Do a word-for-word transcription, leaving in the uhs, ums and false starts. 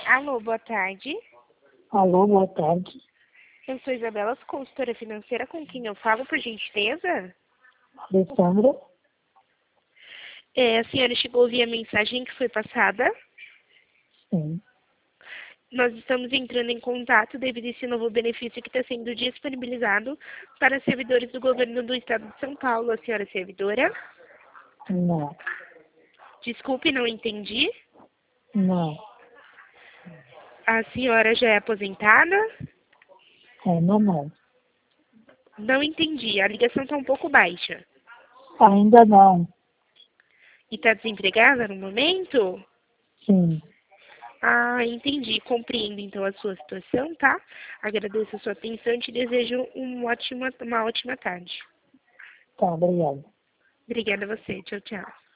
Alô, boa tarde. Alô, boa tarde. Eu sou Isabela, consultora financeira, com quem eu falo, por gentileza? Alessandra? É, a senhora chegou a ouvir a mensagem que foi passada? Sim. Nós estamos entrando em contato devido a esse novo benefício que está sendo disponibilizado para servidores do governo do estado de São Paulo. A senhora é servidora? Não. Desculpe, não entendi. Não. A senhora já é aposentada? Ainda não. Não entendi. A ligação está um pouco baixa. Ainda não. E está desempregada no momento? Sim. Ah, entendi. Compreendo então a sua situação, tá? Agradeço a sua atenção e te desejo um ótima, uma ótima tarde. Tá, obrigada. Obrigada a você. Tchau, tchau.